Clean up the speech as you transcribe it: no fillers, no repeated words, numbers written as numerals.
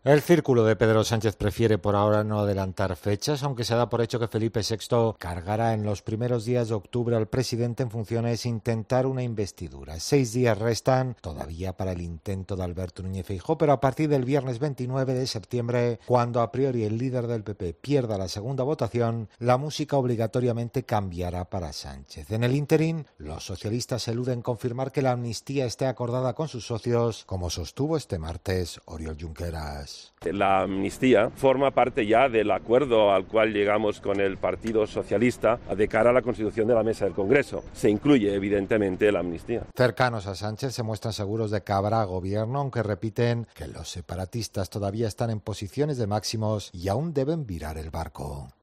El círculo de Pedro Sánchez prefiere por ahora no adelantar fechas, aunque se da por hecho que Felipe VI cargará en los primeros días de octubre al presidente en funciones intentar una investidura. 6 días restan todavía para el intento de Alberto Núñez Feijóo, pero a partir del viernes 29 de septiembre, cuando a priori el líder del PP pierda la segunda votación, la música obligatoriamente cambiará para Sánchez. En el ínterin, los socialistas eluden confirmar que la amnistía esté acordada con sus socios, como sostuvo este martes Oriol Junqueras. La amnistía forma parte ya del acuerdo al cual llegamos con el Partido Socialista de cara a la constitución de la Mesa del Congreso. Se incluye, evidentemente, la amnistía. Cercanos a Sánchez se muestran seguros de que habrá gobierno, aunque repiten que los separatistas todavía están en posiciones de máximos y aún deben virar el barco.